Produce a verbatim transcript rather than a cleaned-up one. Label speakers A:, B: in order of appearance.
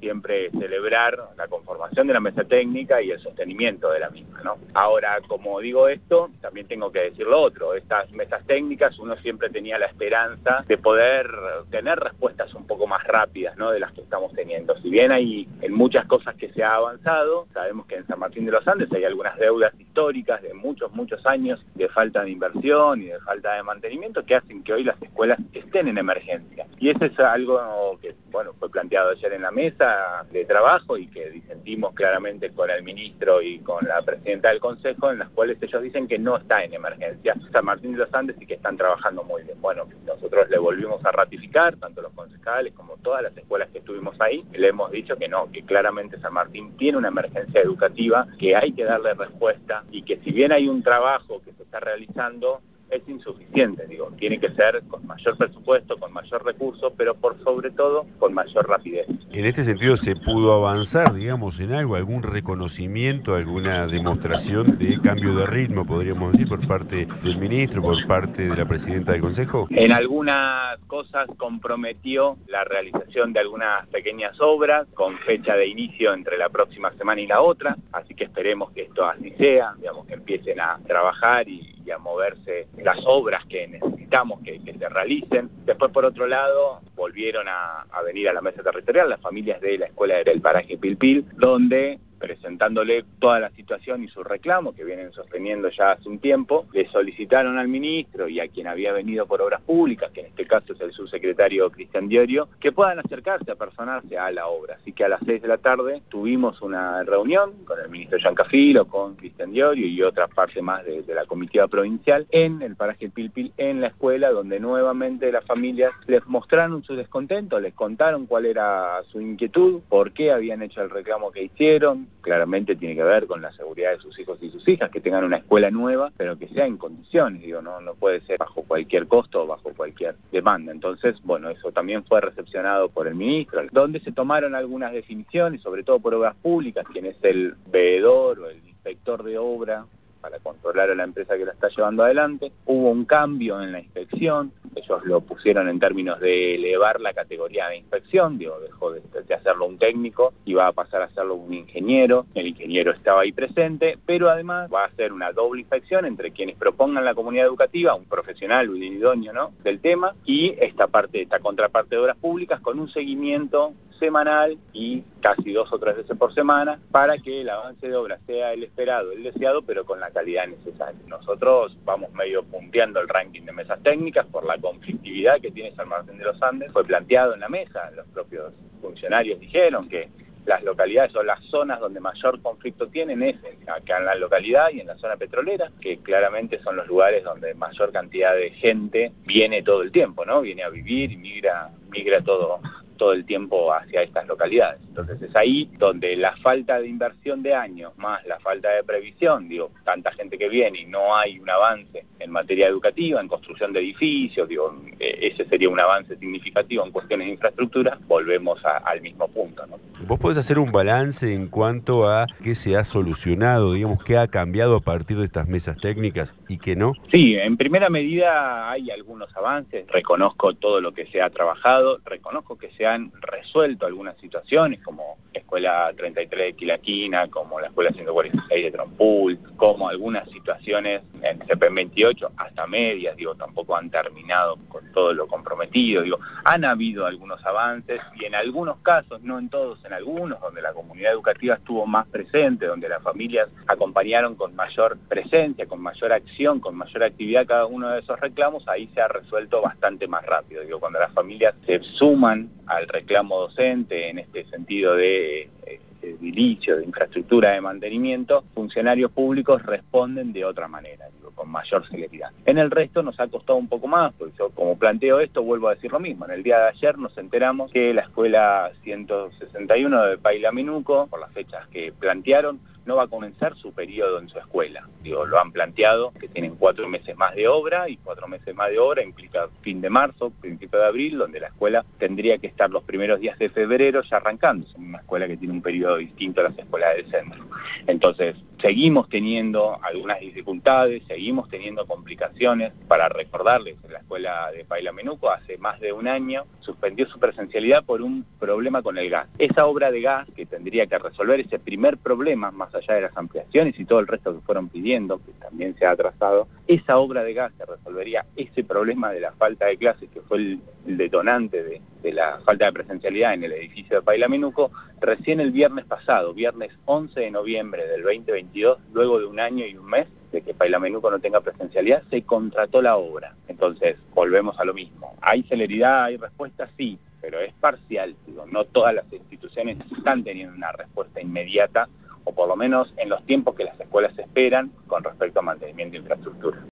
A: siempre celebrar la conformación de la mesa técnica y el sostenimiento de la misma, ¿no? Ahora, como digo esto, también tengo que decir lo otro. Estas mesas técnicas uno siempre tenía la esperanza de poder tener respuestas un poco más rápidas, ¿no?, de las que estamos teniendo. Si bien hay en muchas cosas que se ha avanzado, sabemos que en San Martín de los Andes hay algunas deudas históricas de muchos, muchos años de falta de inversión y de falta de mantenimiento que hacen que hoy las escuelas estén en emergencia. Y eso es algo que, bueno, fue planteado ayer en la mesa de trabajo y que disentimos claramente con el ministro y con la presidenta del Consejo, en las cuales ellos dicen que no está en emergencia San Martín de los Andes y que están trabajando muy bien. Bueno, nosotros le volvimos a ratificar, tanto los concejales como todas las escuelas que estuvimos ahí, le hemos dicho que no, que claramente San Martín tiene una emergencia educativa, que hay que darle respuesta y que si bien hay un trabajo que se está realizando, es insuficiente, digo, tiene que ser con mayor presupuesto, con mayor recurso, pero por sobre todo con mayor rapidez.
B: En este sentido, ¿se pudo avanzar, digamos, en algo, algún reconocimiento, alguna demostración de cambio de ritmo, podríamos decir, por parte del ministro, por parte de la presidenta del Consejo?
A: En algunas cosas comprometió la realización de algunas pequeñas obras con fecha de inicio entre la próxima semana y la otra, así que esperemos que esto así sea, digamos, que empiecen a trabajar y y a moverse las obras que necesitamos que, que se realicen. Después, por otro lado, volvieron a, a venir a la mesa territorial las familias de la escuela del paraje Pilpil, donde, presentándole toda la situación y su reclamo, que vienen sosteniendo ya hace un tiempo, le solicitaron al ministro y a quien había venido por obras públicas, que en este caso es el subsecretario Cristian Diorio, que puedan acercarse, apersonarse a la obra. Así que a las seis de la tarde tuvimos una reunión con el ministro Giancafilo, con Cristian Diorio y otra parte más de, de la comitiva provincial en el paraje Pilpil, en la escuela, donde nuevamente las familias les mostraron su descontento, les contaron cuál era su inquietud, por qué habían hecho el reclamo que hicieron. Claramente tiene que ver con la seguridad de sus hijos y sus hijas, que tengan una escuela nueva, pero que sea en condiciones, digo, no, no puede ser bajo cualquier costo o bajo cualquier demanda. Entonces, bueno, eso también fue recepcionado por el ministro, donde se tomaron algunas definiciones, sobre todo por obras públicas, quien es el veedor o el inspector de obra para controlar a la empresa que la está llevando adelante. Hubo un cambio en la inspección, ellos lo pusieron en términos de elevar la categoría de inspección, digo, dejó de, de hacerlo un técnico y va a pasar a hacerlo un ingeniero. El ingeniero estaba ahí presente, pero además va a hacer una doble inspección entre quienes propongan la comunidad educativa, un profesional, un idóneo, ¿no?, del tema, y esta parte, esta contraparte de obras públicas con un seguimiento semanal y casi dos o tres veces por semana para que el avance de obra sea el esperado, el deseado, pero con la calidad necesaria. Nosotros vamos medio punteando el ranking de mesas técnicas por la conflictividad que tiene San Martín de los Andes. Fue planteado en la mesa, los propios funcionarios dijeron que las localidades o las zonas donde mayor conflicto tienen es acá en la localidad y en la zona petrolera, que claramente son los lugares donde mayor cantidad de gente viene todo el tiempo, ¿no? Viene a vivir y migra, migra todo todo el tiempo hacia estas localidades. Entonces es ahí donde la falta de inversión de años más la falta de previsión, digo, tanta gente que viene y no hay un avance en materia educativa, en construcción de edificios, digo, ese sería un avance significativo en cuestiones de infraestructura, volvemos a, al mismo punto, ¿no?
B: ¿Vos podés hacer un balance en cuanto a qué se ha solucionado, digamos, qué ha cambiado a partir de estas mesas técnicas y qué no?
A: Sí, en primera medida hay algunos avances, reconozco todo lo que se ha trabajado, reconozco que se han resuelto algunas situaciones como la escuela treinta y tres de Quilaquina, como la escuela ciento cuarenta y seis de Trompul, como algunas situaciones en C P veintiocho, hasta medias, digo, tampoco han terminado con todo lo comprometido, digo, han habido algunos avances y en algunos casos, no en todos, en algunos, donde la comunidad educativa estuvo más presente, donde las familias acompañaron con mayor presencia, con mayor acción, con mayor actividad cada uno de esos reclamos, ahí se ha resuelto bastante más rápido, digo, cuando las familias se suman al reclamo docente en este sentido de eh, edilicio, de infraestructura de mantenimiento, funcionarios públicos responden de otra manera, digo, con mayor celeridad. En el resto nos ha costado un poco más, porque yo como planteo esto vuelvo a decir lo mismo. En el día de ayer nos enteramos que la escuela ciento sesenta y uno de Pailaminuco, por las fechas que plantearon, no va a comenzar su periodo en su escuela. Digo, lo han planteado que tienen cuatro meses más de obra, y cuatro meses más de obra implica fin de marzo, principio de abril, donde la escuela tendría que estar los primeros días de febrero ya arrancando. Es una escuela que tiene un periodo distinto a las escuelas del centro. Entonces, seguimos teniendo algunas dificultades, seguimos teniendo complicaciones. Para recordarles, la escuela de Paila Menuco hace más de un año suspendió su presencialidad por un problema con el gas. Esa obra de gas que tendría que resolver ese primer problema, más allá de las ampliaciones y todo el resto que fueron pidiendo, que también se ha atrasado, esa obra de gas que resolvería ese problema de la falta de clases, que fue el, el detonante de, de la falta de presencialidad en el edificio de Paila Menuco, recién el viernes pasado, viernes once de noviembre del veinte veintidós, luego de un año y un mes de que Paila Menuco no tenga presencialidad, se contrató la obra. Entonces, volvemos a lo mismo. ¿Hay celeridad, hay respuesta? Sí, pero es parcial. Digo, no todas las instituciones están teniendo una respuesta inmediata, o por lo menos en los tiempos que las escuelas esperan con respecto a mantenimiento de infraestructura.